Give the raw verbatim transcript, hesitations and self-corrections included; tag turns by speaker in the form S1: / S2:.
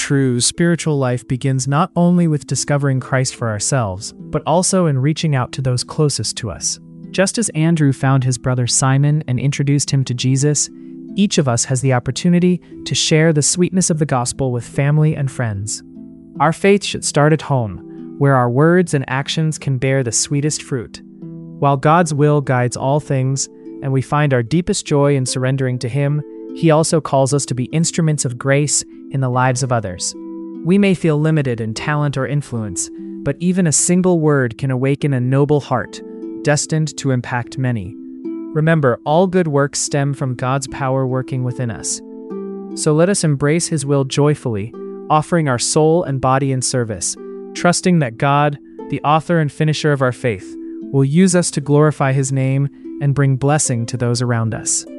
S1: true, spiritual life begins not only with discovering Christ for ourselves, but also in reaching out to those closest to us. Just as Andrew found his brother Simon and introduced him to Jesus, each of us has the opportunity to share the sweetness of the gospel with family and friends. Our faith should start at home, where our words and actions can bear the sweetest fruit. While God's will guides all things, and we find our deepest joy in surrendering to Him, He also calls us to be instruments of grace in the lives of others. We may feel limited in talent or influence, but even a single word can awaken a noble heart, destined to impact many. Remember, all good works stem from God's power working within us. So let us embrace His will joyfully, offering our soul and body in service, trusting that God, the author and finisher of our faith, will use us to glorify His name and bring blessing to those around us.